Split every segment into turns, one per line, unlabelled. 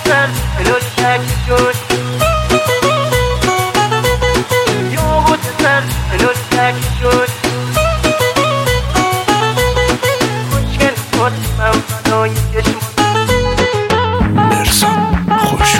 سر نور کشون یاقوت سر نور کشون خوشگل خود من فدای چشمات
مرزان خوش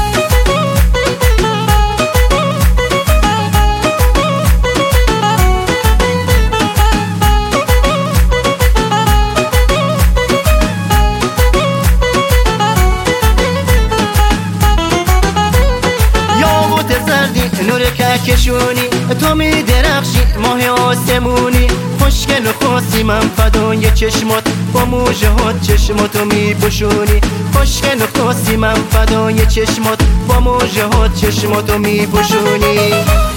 نور کهکشونی تو می درخشی ماه آسمونی خوشگل و خاصی من فدای چشمات با موجه ها چشماتو می پوشونی خوشگل و خاصی من فدای چشمات با موجه ها چشماتو می پوشونی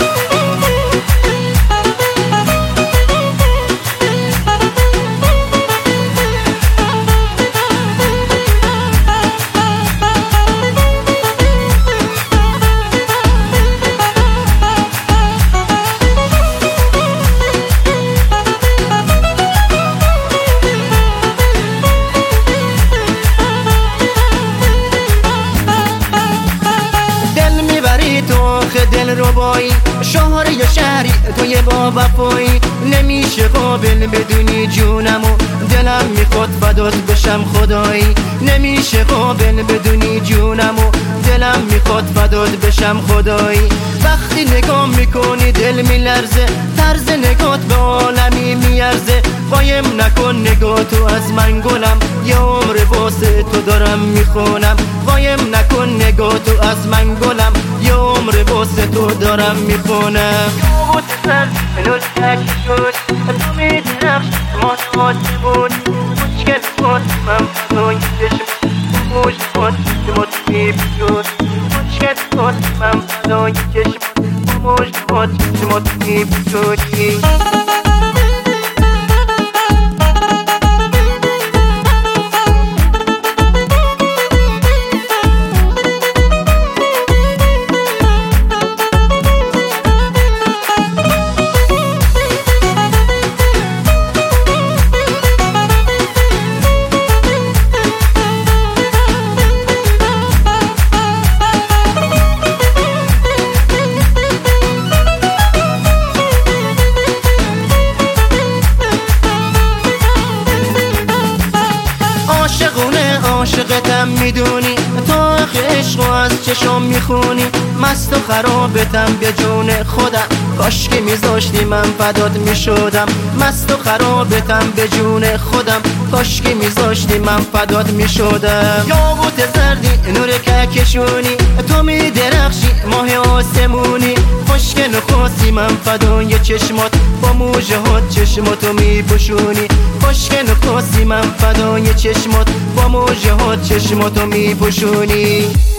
دل ربایی شهر یا شهری توی با وفایی نمیشه قابل بدونی جونمو دلم میخواد فدات بشم خدایی نمیشه قابل بدونی جونمو دلم میخواد فدات بشم خدایی وقتی نگاه میکنی دل میلرزه طرز نگات به عالمی میارزه قایم نکن نگاه تو از من گلم یه عمر واسه تو دارم میخونم قایم نکن نگاه تو از من گلم یه عمر واسه تو دارم میخونم یاقوت سر نور کشون تو می درخشی ماه آسمونی خوشگل خود من فدای چشمات موج خود چشمات می پوشونی خوشگل خود من فدای چشمات موج خود چشمات می پوشونی عاشقتم میدونی تو عشقو از چشم میخونی مست و خرابتم به جون خودم کاش که میذاشتی من فدات میشدم مست و خرابتم به جون خودم کاش که میذاشتی من فدات میشدم یاقوت زردی نور کهکشونی تو می درخشی ماه آسمونی خوشگل و خاصی من فدای چشمات با موجه ها چشماتو می پوشونی خوشگل و خاصی من فدای چشمات با موجه ها چشماتو می پوشونی